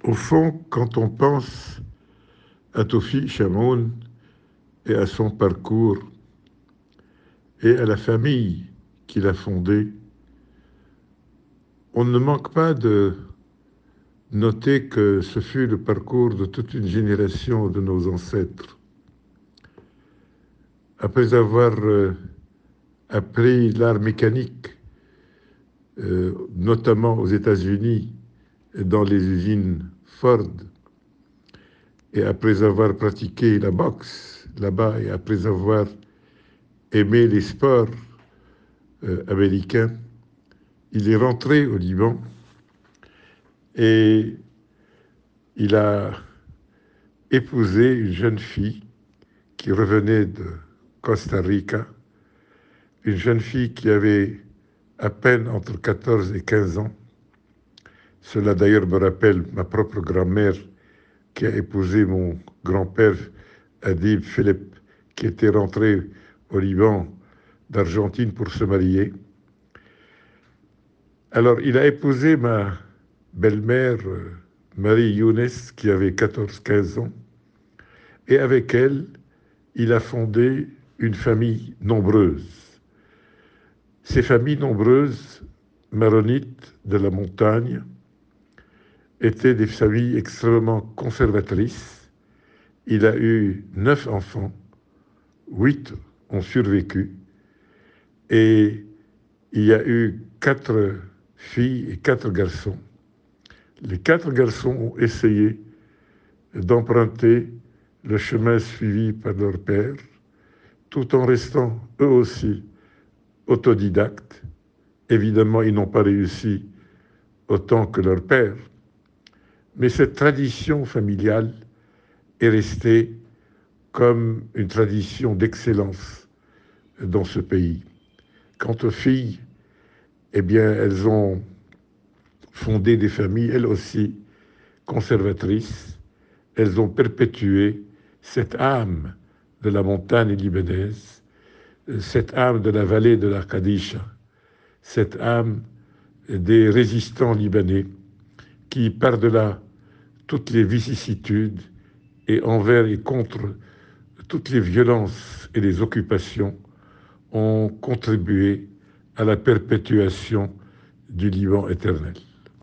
Au fond, quand on pense à Tawfiq Chamoun et à son parcours et à la famille qu'il a fondée, on ne manque pas de noter que ce fut le parcours de toute une génération de nos ancêtres. Après avoir appris l'art mécanique, notamment aux États-Unis, dans les usines Ford, et après avoir pratiqué la boxe là-bas, et après avoir aimé les sports américains, il est rentré au Liban et il a épousé une jeune fille qui revenait de Costa Rica, une jeune fille qui avait à peine entre 14 et 15 ans. Cela d'ailleurs me rappelle ma propre grand-mère qui a épousé mon grand-père Adib Philippe, qui était rentré au Liban d'Argentine pour se marier. Alors, il a épousé ma belle-mère, Marie Younes, qui avait 14-15 ans, et avec elle, il a fondé une famille nombreuse. Ces familles nombreuses, maronites de la montagne, étaient des familles extrêmement conservatrices. Il a eu 9 enfants, 8 ont survécu, et il y a eu 4 filles et 4 garçons. Les 4 garçons ont essayé d'emprunter le chemin suivi par leur père, tout en restant eux aussi autodidactes. Évidemment, ils n'ont pas réussi autant que leur père, mais cette tradition familiale est restée comme une tradition d'excellence dans ce pays. Quant aux filles, eh bien, elles ont fondé des familles, elles aussi, conservatrices. Elles ont perpétué cette âme de la montagne libanaise, cette âme de la vallée de la Qadisha, cette âme des résistants libanais qui, par-delà toutes les vicissitudes et envers et contre toutes les violences et les occupations, ont contribué à la perpétuation du Liban éternel.